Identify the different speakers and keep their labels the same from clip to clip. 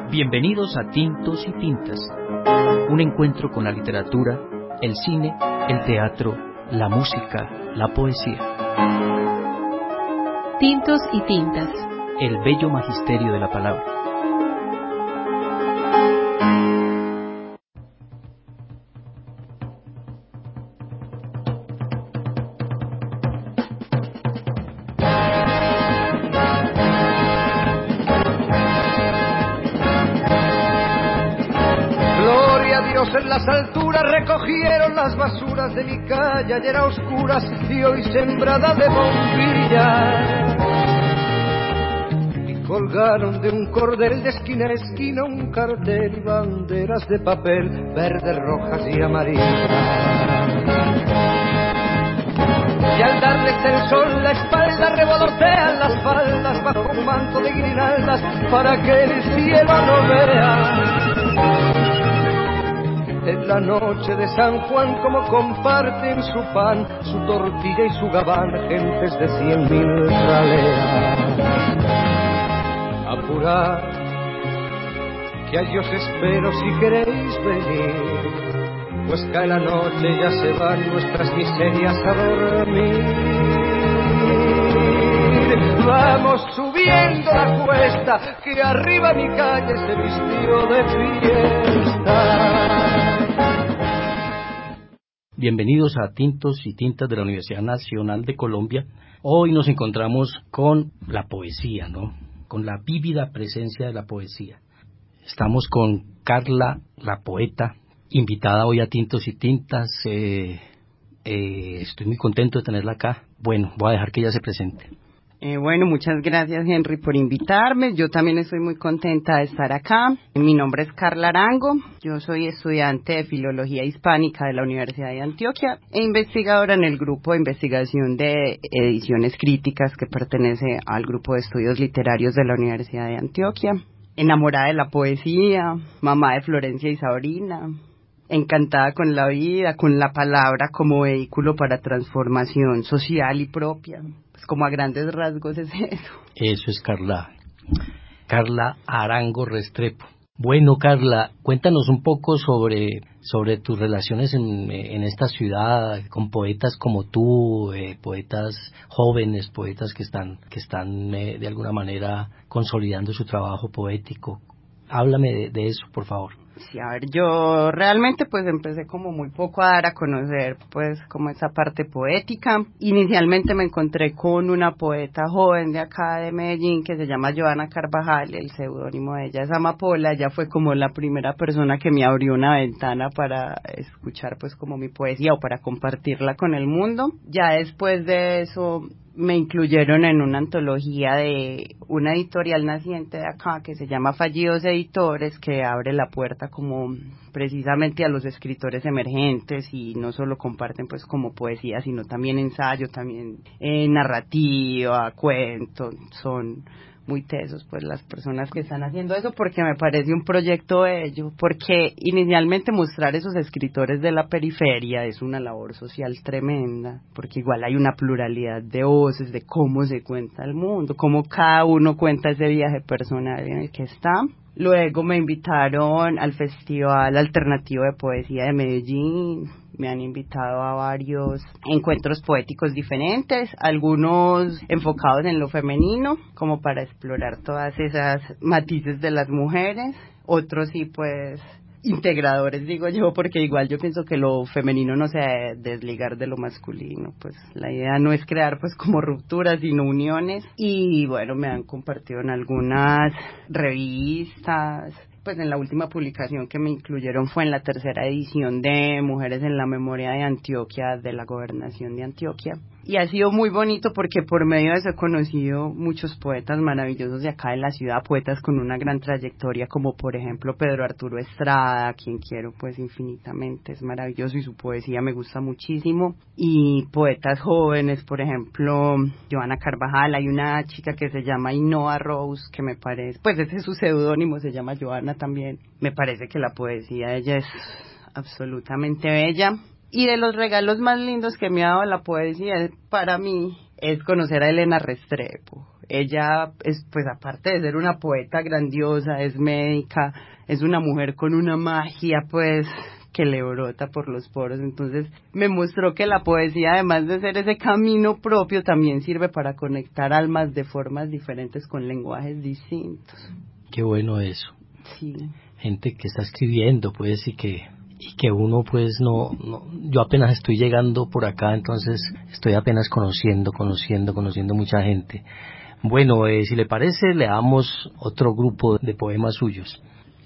Speaker 1: Bienvenidos a Tintos y Tintas, un encuentro con la literatura, el cine, el teatro, la música, la poesía.
Speaker 2: Tintos y Tintas,
Speaker 1: el bello magisterio de la palabra.
Speaker 3: En las alturas recogieron las basuras de mi calle, ayer a oscuras y hoy sembrada de bombillas, y colgaron de un cordel de esquina a esquina un cartel y banderas de papel verdes, rojas y amarillas, y al darles el sol la espalda revolotean las faldas bajo un manto de guirnaldas para que el cielo no vea en la noche de San Juan como comparten su pan, su tortilla y su gabán gentes de 100.000 raleas. Apurad, que a Dios espero si queréis venir, pues cae la noche y ya se van nuestras miserias a dormir. Vamos subiendo la cuesta, que arriba mi calle se vistió de fiesta.
Speaker 1: Bienvenidos a Tintos y Tintas de la Universidad Nacional de Colombia. Hoy nos encontramos con la poesía, ¿no? Con la vívida presencia de la poesía. Estamos con Carla, la poeta, invitada hoy a Tintos y Tintas. Estoy muy contento de tenerla acá. Bueno, voy a dejar que ella se presente.
Speaker 4: Bueno, muchas gracias, Henry, por invitarme. Yo también estoy muy contenta de estar acá. Mi nombre es Carla Arango. Yo soy estudiante de Filología Hispánica de la Universidad de Antioquia e investigadora en el grupo de investigación de ediciones críticas que pertenece al grupo de estudios literarios de la Universidad de Antioquia. Enamorada de la poesía, mamá de Florencia y Sabrina, encantada con la vida, con la palabra como vehículo para transformación social y propia. Como a grandes rasgos es eso.
Speaker 1: Eso es Carla Arango Restrepo. Bueno, Carla, cuéntanos un poco sobre tus relaciones en esta ciudad con poetas como tú, poetas jóvenes, poetas que están de alguna manera consolidando su trabajo poético. Háblame de eso, por favor.
Speaker 4: Sí, a ver, yo realmente pues empecé como muy poco a dar a conocer pues como esa parte poética. Inicialmente me encontré con una poeta joven de acá de Medellín que se llama Joana Carvajal, el seudónimo de ella es Amapola. Ella fue como la primera persona que me abrió una ventana para escuchar pues como mi poesía o para compartirla con el mundo. Ya después de eso me incluyeron en una antología de una editorial naciente de acá que se llama Fallidos Editores, que abre la puerta como precisamente a los escritores emergentes y no solo comparten pues como poesía, sino también ensayo, también narrativa, cuentos. Son muy tesos pues las personas que están haciendo eso, porque me parece un proyecto bello, porque inicialmente mostrar esos escritores de la periferia es una labor social tremenda, porque igual hay una pluralidad de voces, de cómo se cuenta el mundo, cómo cada uno cuenta ese viaje personal en el que está. Luego me invitaron al Festival Alternativo de Poesía de Medellín. Me han invitado a varios encuentros poéticos diferentes, algunos enfocados en lo femenino, como para explorar todas esas matices de las mujeres, otros sí pues integradores, digo yo, porque igual yo pienso que lo femenino no se debe desligar de lo masculino, pues la idea no es crear pues como rupturas sino uniones. Y bueno, me han compartido en algunas revistas. Pues en la última publicación que me incluyeron fue en la 3ª edición de Mujeres en la Memoria de Antioquia, de la Gobernación de Antioquia. Y ha sido muy bonito porque por medio de eso he conocido muchos poetas maravillosos de acá de la ciudad, poetas con una gran trayectoria, como por ejemplo Pedro Arturo Estrada, a quien quiero pues infinitamente, es maravilloso y su poesía me gusta muchísimo. Y poetas jóvenes, por ejemplo Joana Carvajal, hay una chica que se llama Ainhoa Rose, que me parece, pues ese es su seudónimo, se llama Joana también, me parece que la poesía de ella es absolutamente bella. Y de los regalos más lindos que me ha dado la poesía para mí es conocer a Elena Restrepo. Ella es, pues aparte de ser una poeta grandiosa, es médica, es una mujer con una magia pues que le brota por los poros. Entonces me mostró que la poesía, además de ser ese camino propio, también sirve para conectar almas de formas diferentes con lenguajes distintos.
Speaker 1: Qué bueno eso.
Speaker 4: Sí.
Speaker 1: Gente que está escribiendo pues y que uno pues no, yo apenas estoy llegando por acá, entonces estoy apenas conociendo mucha gente. Bueno, si le parece, leamos otro grupo de poemas suyos.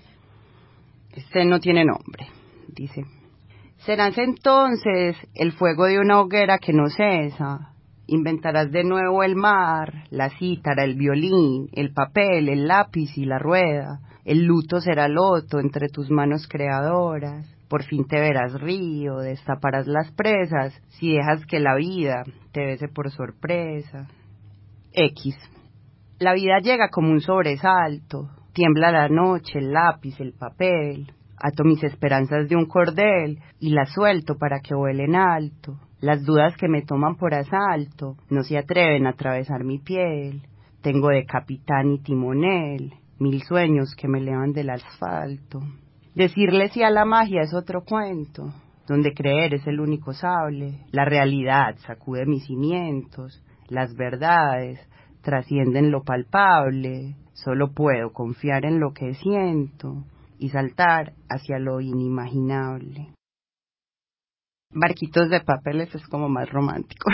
Speaker 4: Este no tiene nombre, dice: serás entonces el fuego de una hoguera que no cesa, inventarás de nuevo el mar, la cítara, el violín, el papel, el lápiz y la rueda, el luto será loto entre tus manos creadoras, por fin te verás río, destaparás las presas, si dejas que la vida te bese por sorpresa. X. La vida llega como un sobresalto, tiembla la noche, el lápiz, el papel, ato mis esperanzas de un cordel y las suelto para que vuelen alto. Las dudas que me toman por asalto no se atreven a atravesar mi piel. Tengo de capitán y timonel 1000 sueños que me elevan del asfalto. Decirle sí a la magia es otro cuento, donde creer es el único sable. La realidad sacude mis cimientos, las verdades trascienden lo palpable. Solo puedo confiar en lo que siento y saltar hacia lo inimaginable. Barquitos de papeles es como más romántico.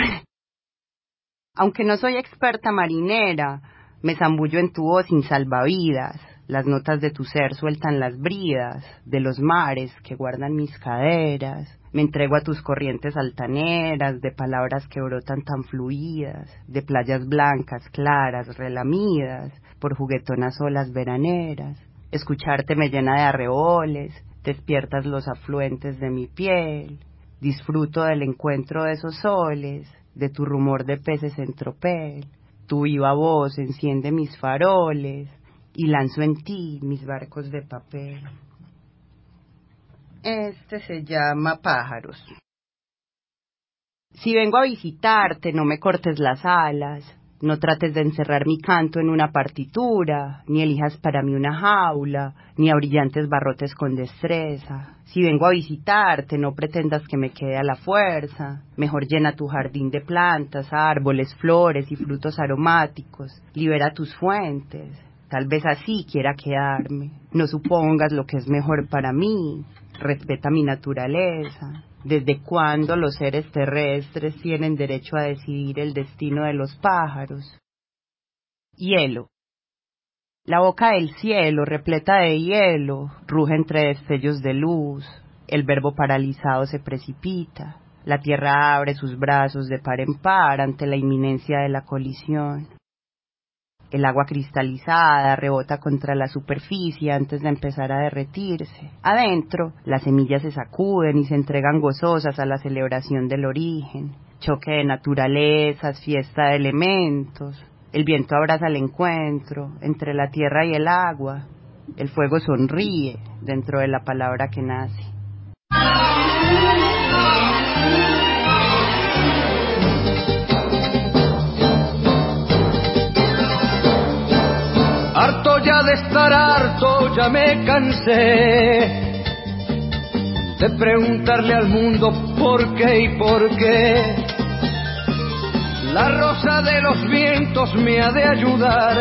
Speaker 4: Aunque no soy experta marinera, me zambullo en tu voz sin salvavidas. Las notas de tu ser sueltan las bridas de los mares que guardan mis caderas. Me entrego a tus corrientes altaneras, de palabras que brotan tan fluidas, de playas blancas, claras, relamidas, por juguetonas olas veraneras. Escucharte me llena de arreboles, despiertas los afluentes de mi piel. Disfruto del encuentro de esos soles, de tu rumor de peces en tropel. Tu viva voz enciende mis faroles y lanzo en ti mis barcos de papel. Este se llama Pájaros. Si vengo a visitarte, no me cortes las alas, no trates de encerrar mi canto en una partitura, ni elijas para mí una jaula, ni a brillantes barrotes con destreza. Si vengo a visitarte, no pretendas que me quede a la fuerza, mejor llena tu jardín de plantas, árboles, flores y frutos aromáticos, libera tus fuentes, tal vez así quiera quedarme. No supongas lo que es mejor para mí, respeta mi naturaleza. ¿Desde cuándo los seres terrestres tienen derecho a decidir el destino de los pájaros? Hielo. La boca del cielo, repleta de hielo, ruge entre destellos de luz. El verbo paralizado se precipita. La tierra abre sus brazos de par en par ante la inminencia de la colisión. El agua cristalizada rebota contra la superficie antes de empezar a derretirse. Adentro, las semillas se sacuden y se entregan gozosas a la celebración del origen. Choque de naturalezas, fiesta de elementos. El viento abraza el encuentro entre la tierra y el agua. El fuego sonríe dentro de la palabra que nace.
Speaker 3: Harto ya de estar harto, ya me cansé de preguntarle al mundo por qué y por qué. La rosa de los vientos me ha de ayudar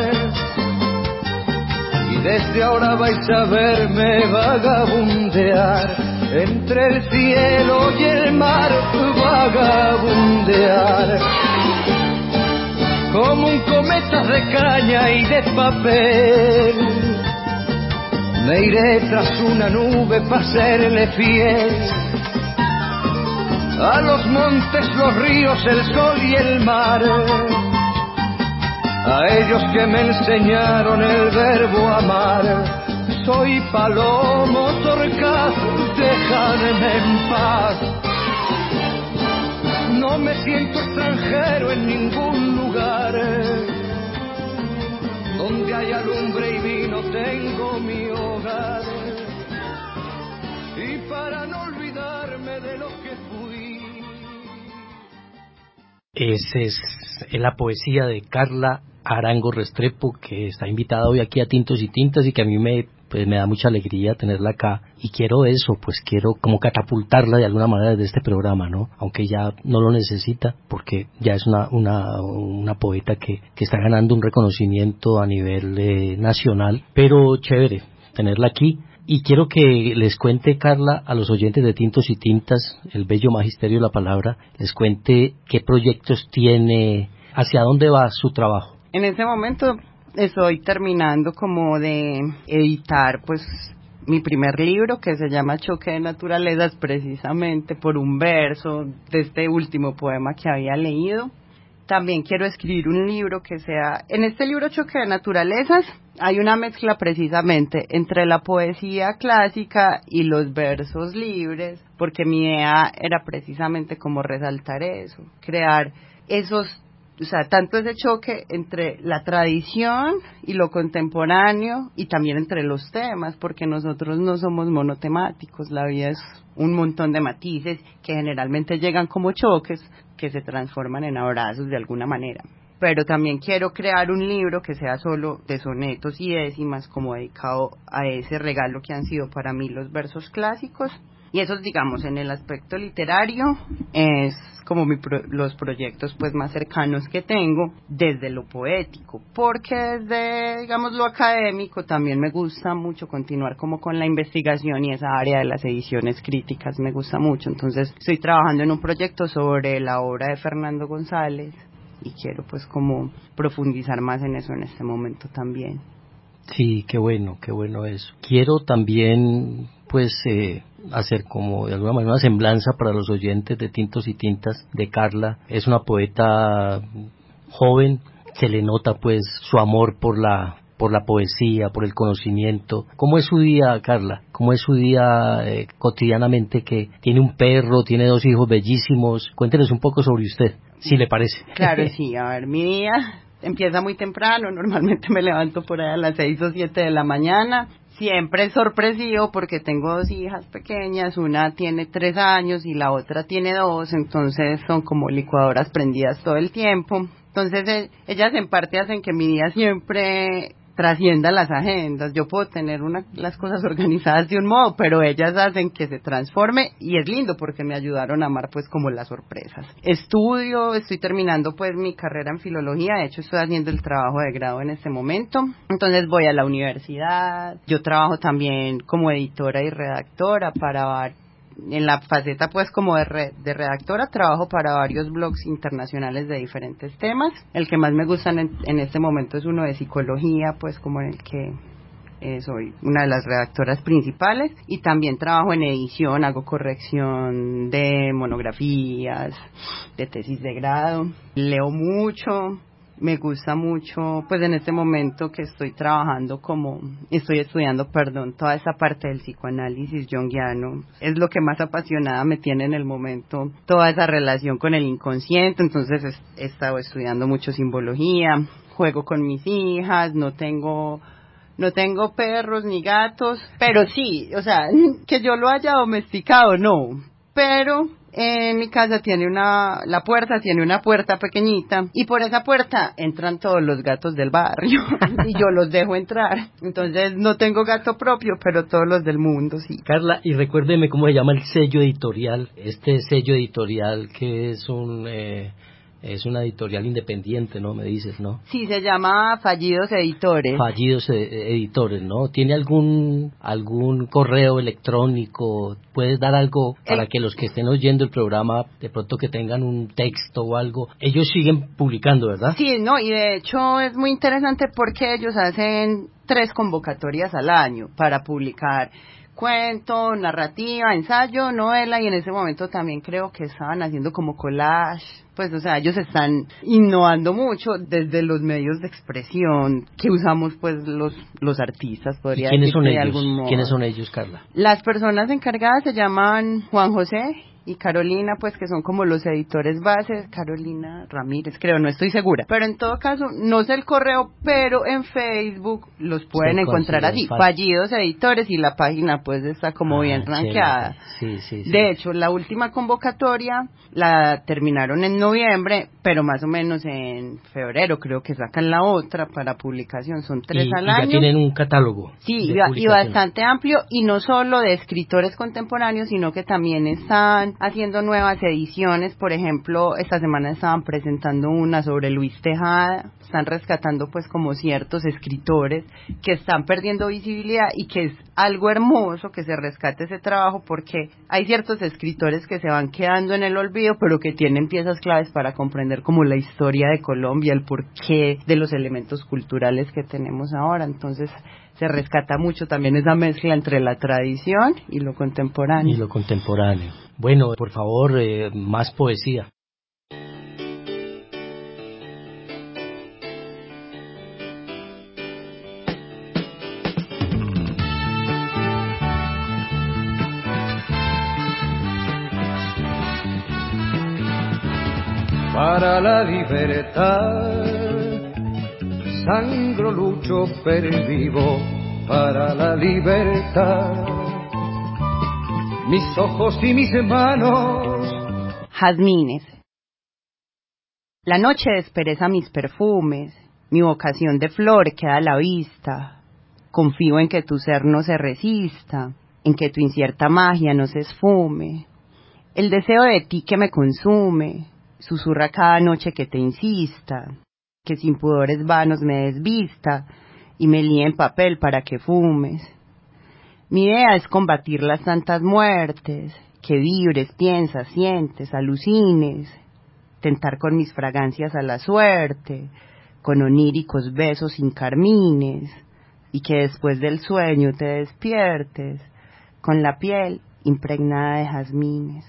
Speaker 3: y desde ahora vais a verme vagabundear entre el cielo y el mar, vagabundear como un cometa de caña y de papel. Me iré tras una nube para serle fiel a los montes, los ríos, el sol y el mar, a ellos que me enseñaron el verbo amar. Soy palomo torcaz, dejadme en paz. No me siento extranjero en ningún lugar. Donde haya lumbre y vino tengo mi hogar. Y para no olvidarme de lo que fui.
Speaker 1: Esa es la poesía de Carla Arango Restrepo, que está invitada hoy aquí a Tintos y Tintas y que a mí me da mucha alegría tenerla acá, y quiero eso, pues quiero como catapultarla de alguna manera desde este programa, ¿no? Aunque ya no lo necesita, porque ya es una poeta que está ganando un reconocimiento a nivel nacional, pero chévere tenerla aquí. Y quiero que les cuente, Carla, a los oyentes de Tintos y Tintas, el bello magisterio de la palabra, les cuente qué proyectos tiene, hacia dónde va su trabajo.
Speaker 4: En este momento estoy terminando como de editar pues mi primer libro, que se llama Choque de Naturalezas, precisamente por un verso de este último poema que había leído. También quiero escribir un libro que sea, en este libro Choque de Naturalezas hay una mezcla precisamente entre la poesía clásica y los versos libres, porque mi idea era precisamente como resaltar eso, crear esos, o sea, tanto ese choque entre la tradición y lo contemporáneo, y también entre los temas, porque nosotros no somos monotemáticos, la vida es un montón de matices que generalmente llegan como choques que se transforman en abrazos de alguna manera. Pero también quiero crear un libro que sea solo de sonetos y décimas, como dedicado a ese regalo que han sido para mí los versos clásicos. Y eso, digamos, en el aspecto literario es como los proyectos pues más cercanos que tengo desde lo poético, porque desde, digamos, lo académico también me gusta mucho continuar como con la investigación, y esa área de las ediciones críticas me gusta mucho. Entonces estoy trabajando en un proyecto sobre la obra de Fernando González y quiero pues como profundizar más en eso en este momento también.
Speaker 1: Sí, qué bueno eso. Quiero también pues hacer como de alguna manera una semblanza para los oyentes de Tintos y Tintas de Carla. Es una poeta joven, se le nota pues su amor por la poesía, por el conocimiento. ¿Cómo es su día, Carla? ¿Cómo es su día cotidianamente, que tiene un perro, tiene 2 hijos bellísimos? Cuéntenos un poco sobre usted, si le parece.
Speaker 4: Claro, sí, a ver, mi día empieza muy temprano, normalmente me levanto por ahí a las 6 o 7 de la mañana. Siempre es sorpresivo porque tengo 2 hijas pequeñas, una tiene 3 años y la otra tiene 2, entonces son como licuadoras prendidas todo el tiempo. Entonces ellas en parte hacen que mi día siempre trascienda las agendas. Yo puedo tener las cosas organizadas de un modo, pero ellas hacen que se transforme, y es lindo porque me ayudaron a amar pues como las sorpresas. Estoy terminando pues mi carrera en filología, de hecho estoy haciendo el trabajo de grado en este momento, entonces voy a la universidad. Yo trabajo también como editora y redactora en la faceta pues como de redactora, trabajo para varios blogs internacionales de diferentes temas. El que más me gusta en este momento es uno de psicología, pues como en el que soy una de las redactoras principales, y también trabajo en edición, hago corrección de monografías, de tesis de grado, leo mucho. Me gusta mucho, pues en este momento que estoy estudiando, toda esa parte del psicoanálisis junguiano. Es lo que más apasionada me tiene en el momento, toda esa relación con el inconsciente. Entonces he estado estudiando mucho simbología, juego con mis hijas, no tengo perros ni gatos, pero sí, o sea, que yo lo haya domesticado, no, pero en mi casa la puerta tiene una puerta pequeñita, y por esa puerta entran todos los gatos del barrio y yo los dejo entrar. Entonces no tengo gato propio, pero todos los del mundo sí.
Speaker 1: Carla, y recuérdeme cómo se llama el sello editorial, este sello editorial que es una editorial independiente, ¿no? Me dices, ¿no?
Speaker 4: Sí, se llama Fallidos Editores.
Speaker 1: Fallidos Editores, ¿no? ¿Tiene algún correo electrónico? ¿Puedes dar algo para que los que estén oyendo el programa, de pronto que tengan un texto o algo? Ellos siguen publicando, ¿verdad?
Speaker 4: Sí, no, y de hecho es muy interesante porque ellos hacen 3 convocatorias al año para publicar cuento, narrativa, ensayo, novela, y en ese momento también creo que estaban haciendo como collage. Pues, o sea, ellos están innovando mucho desde los medios de expresión que usamos pues los artistas, podría decirse de algún modo.
Speaker 1: ¿Quiénes son ellos, Carla?
Speaker 4: Las personas encargadas se llaman Juan José y Carolina, pues que son como los editores bases, Carolina Ramírez, creo, no estoy segura. Pero en todo caso, no sé el correo, pero en Facebook los pueden encontrar así, Fallidos Editores, y la página pues está como bien rankeada.
Speaker 1: Sí.
Speaker 4: De hecho, la última convocatoria la terminaron en noviembre, pero más o menos en febrero creo que sacan la otra para publicación, son 3 al año.
Speaker 1: Y ya tienen un catálogo.
Speaker 4: Sí, y bastante amplio, y no solo de escritores contemporáneos, sino que también están haciendo nuevas ediciones. Por ejemplo, esta semana estaban presentando una sobre Luis Tejada. Están rescatando pues como ciertos escritores que están perdiendo visibilidad, y que es algo hermoso que se rescate ese trabajo, porque hay ciertos escritores que se van quedando en el olvido, pero que tienen piezas claves para comprender como la historia de Colombia, el porqué de los elementos culturales que tenemos ahora. Entonces se rescata mucho también esa mezcla entre la tradición y lo contemporáneo.
Speaker 1: Bueno, por favor, más poesía.
Speaker 3: Para la libertad, sangro, lucho, pervivo para la libertad. Mis ojos y mis manos.
Speaker 4: Jazmines. La noche despereza mis perfumes, mi vocación de flor queda a la vista. Confío en que tu ser no se resista, en que tu incierta magia no se esfume. El deseo de ti que me consume susurra cada noche que te insista, que sin pudores vanos me desvista y me líe en papel para que fumes. Mi idea es combatir las tantas muertes, que vibres, piensas, sientes, alucines, tentar con mis fragancias a la suerte, con oníricos besos sin carmines, y que después del sueño te despiertes con la piel impregnada de jazmines.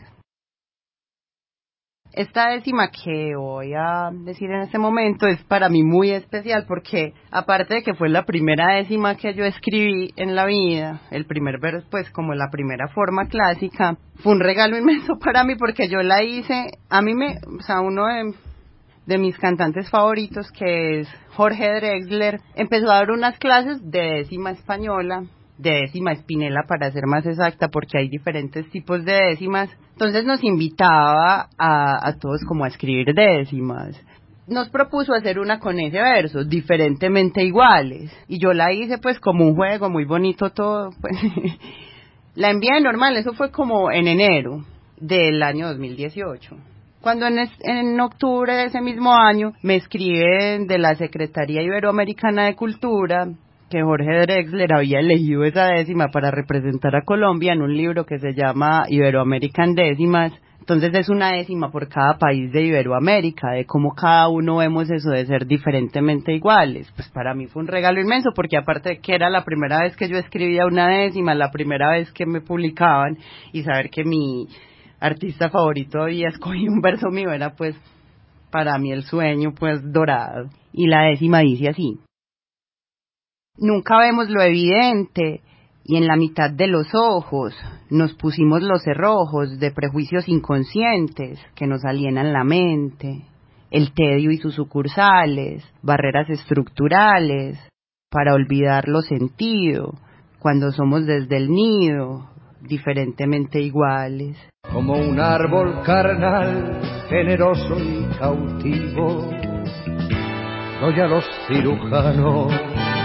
Speaker 4: Esta décima que voy a decir en este momento es para mí muy especial, porque aparte de que fue la primera décima que yo escribí en la vida, el primer verso, pues como la primera forma clásica, fue un regalo inmenso para mí, porque yo la hice, uno de mis cantantes favoritos, que es Jorge Drexler, empezó a dar unas clases de décima española, de décima espinela para ser más exacta, porque hay diferentes tipos de décimas. Entonces nos invitaba a todos como a escribir décimas. Nos propuso hacer una con ese verso, diferentemente iguales, y yo la hice pues como un juego muy bonito todo, pues. La envié normal, eso fue como en enero del año 2018. Cuando en octubre de ese mismo año me escriben de la Secretaría Iberoamericana de Cultura que Jorge Drexler había elegido esa décima para representar a Colombia en un libro que se llama Iberoamerican Décimas. Entonces es una décima por cada país de Iberoamérica, de cómo cada uno vemos eso de ser diferentemente iguales. Pues para mí fue un regalo inmenso, porque aparte de que era la primera vez que yo escribía una décima, la primera vez que me publicaban, y saber que mi artista favorito había escogido un verso mío, era pues para mí el sueño pues dorado. Y la décima dice así: nunca vemos lo evidente, y en la mitad de los ojos nos pusimos los cerrojos de prejuicios inconscientes que nos alienan la mente, el tedio y sus sucursales, barreras estructurales, para olvidar lo sentido, cuando somos desde el nido, diferentemente iguales.
Speaker 3: Como un árbol carnal, generoso y cautivo, doy a los cirujanos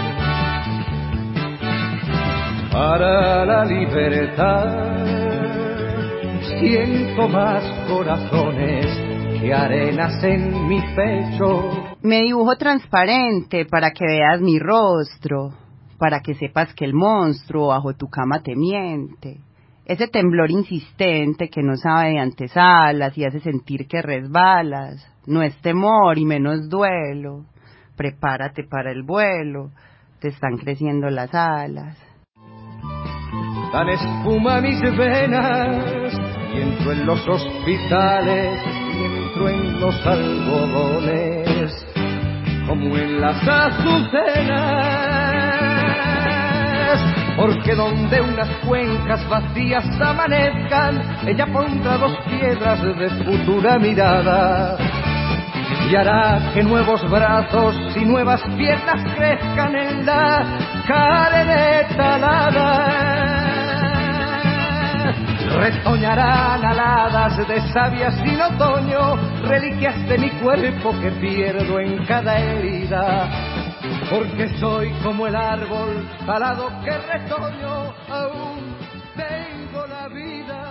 Speaker 3: para la libertad. Siento más corazones que arenas en mi pecho.
Speaker 4: Me dibujo transparente para que veas mi rostro, para que sepas que el monstruo bajo tu cama te miente. Ese temblor insistente que no sabe de antesalas y hace sentir que resbalas. No es temor y menos duelo. Prepárate para el vuelo, te están creciendo las alas.
Speaker 3: Dan espuma mis venas y entro en los hospitales y entro en los algodones como en las azucenas. porque donde unas cuencas vacías amanezcan, ella pondrá 2 piedras de futura mirada y hará que nuevos brazos y nuevas piernas crezcan en la carne talada. Retoñarán aladas de savia sin otoño, reliquias de mi cuerpo que pierdo en cada herida, porque soy como el árbol talado que retoño, aún tengo la vida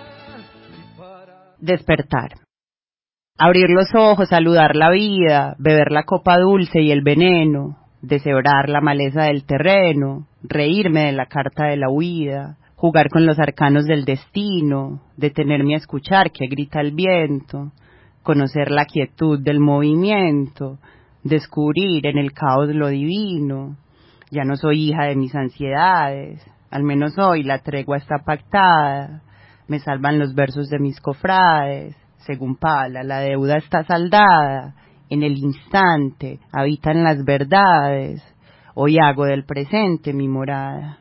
Speaker 3: para...
Speaker 4: Despertar. Abrir los ojos, saludar la vida, beber la copa dulce y el veneno, deshebrar la maleza del terreno, reírme de la carta de la huida, jugar con los arcanos del destino, detenerme a escuchar que grita el viento, conocer la quietud del movimiento, descubrir en el caos lo divino. Ya no soy hija de mis ansiedades, al menos hoy la tregua está pactada, me salvan los versos de mis cofrades, según Pala la deuda está saldada, en el instante habitan las verdades, hoy hago del presente mi morada.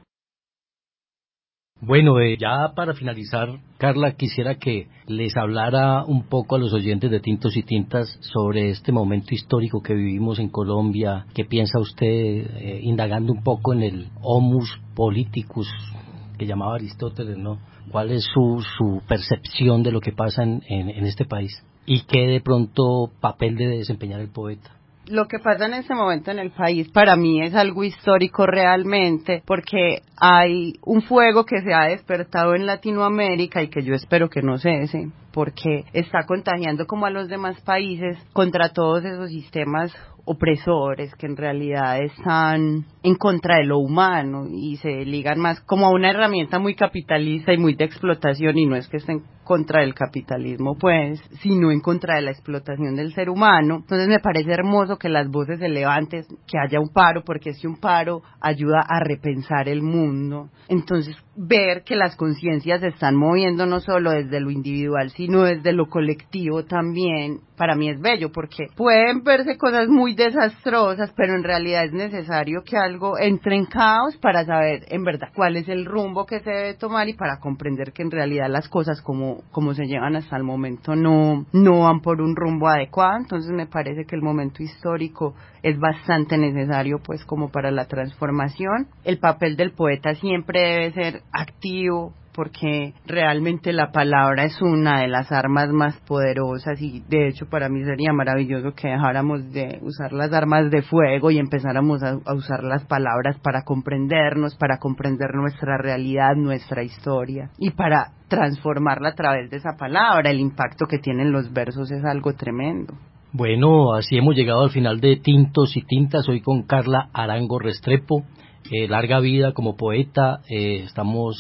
Speaker 1: Bueno, ya para finalizar, Carla, quisiera que les hablara un poco a los oyentes de Tintos y Tintas sobre este momento histórico que vivimos en Colombia. ¿Qué piensa usted, indagando un poco en el homus politicus que llamaba Aristóteles, ¿no? ¿Cuál es su percepción de lo que pasa en este país? ¿Y qué de pronto papel debe desempeñar el poeta?
Speaker 4: Lo que pasa en este momento en el país para mí es algo histórico realmente, porque hay un fuego que se ha despertado en Latinoamérica y que yo espero que no cese, porque está contagiando como a los demás países contra todos esos sistemas opresores que en realidad están en contra de lo humano y se ligan más como a una herramienta muy capitalista y muy de explotación, y no es que estén contra del capitalismo pues, sino en contra de la explotación del ser humano. Entonces me parece hermoso que las voces se levanten, que haya un paro, porque es que un paro ayuda a repensar el mundo. Entonces ver que las conciencias se están moviendo no solo desde lo individual sino desde lo colectivo también, para mí es bello, porque pueden verse cosas muy desastrosas, pero en realidad es necesario que algo entre en caos para saber en verdad cuál es el rumbo que se debe tomar y para comprender que en realidad las cosas como se llevan hasta el momento no van por un rumbo adecuado. Entonces me parece que el momento histórico es bastante necesario pues como para la transformación. El papel del poeta siempre debe ser activo, porque realmente la palabra es una de las armas más poderosas y de hecho para mí sería maravilloso que dejáramos de usar las armas de fuego y empezáramos a usar las palabras para comprendernos, para comprender nuestra realidad, nuestra historia y para transformarla a través de esa palabra. El impacto que tienen los versos es algo tremendo.
Speaker 1: Bueno, así hemos llegado al final de Tintos y Tintas, hoy con Carla Arango Restrepo. Larga vida como poeta, estamos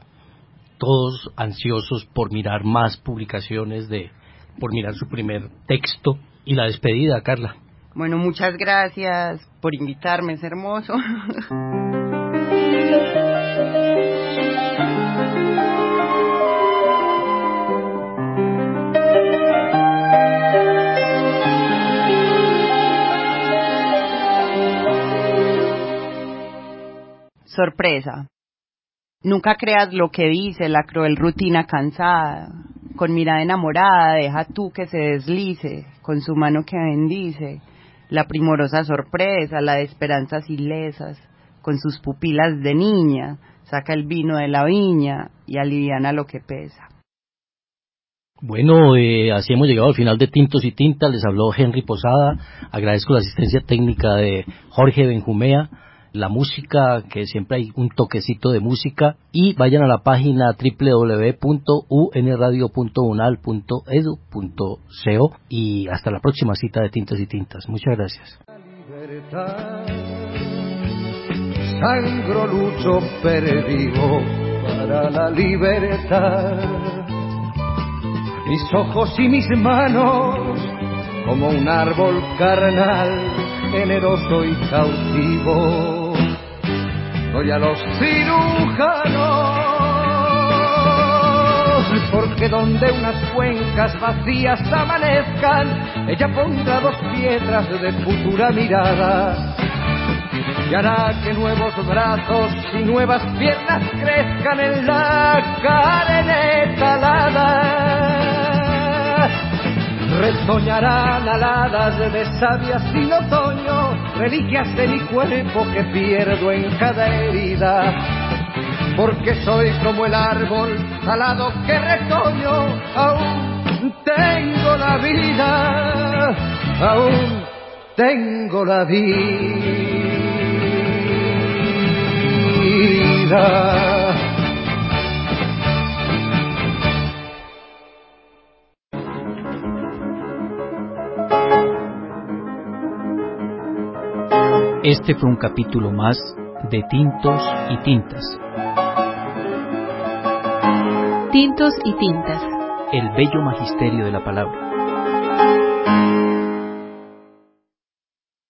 Speaker 1: todos ansiosos por mirar más publicaciones, por mirar su primer texto y la despedida, Carla.
Speaker 4: Bueno, muchas gracias por invitarme, es hermoso. Sorpresa. Nunca creas lo que dice la cruel rutina cansada. Con mirada enamorada deja tú que se deslice, con su mano que bendice, la primorosa sorpresa, la de esperanzas ilesas, con sus pupilas de niña, saca el vino de la viña y aliviana lo que pesa.
Speaker 1: Bueno, así hemos llegado al final de Tintos y Tintas. Les habló Henry Posada. Agradezco la asistencia técnica de Jorge Benjumea, la música, que siempre hay un toquecito de música, y vayan a la página www.unradio.unal.edu.co y hasta la próxima cita de Tintos y Tintas. Muchas gracias.
Speaker 3: Sangro, lucho, perdigo para la libertad. Mis ojos y mis manos como un árbol carnal, generoso y cautivo, doy a los cirujanos, porque donde unas cuencas vacías amanezcan, ella pondrá 2 piedras de futura mirada y hará que nuevos brazos y nuevas piernas crezcan en la carne talada. Resoñarán aladas de savia sin otoño, reliquias de mi cuerpo que pierdo en cada herida. Porque soy como el árbol talado que retoño, aún tengo la vida, aún tengo la vida.
Speaker 2: Este fue un capítulo más de Tintos y Tintas.
Speaker 5: Tintos y Tintas.
Speaker 2: El bello magisterio de la palabra.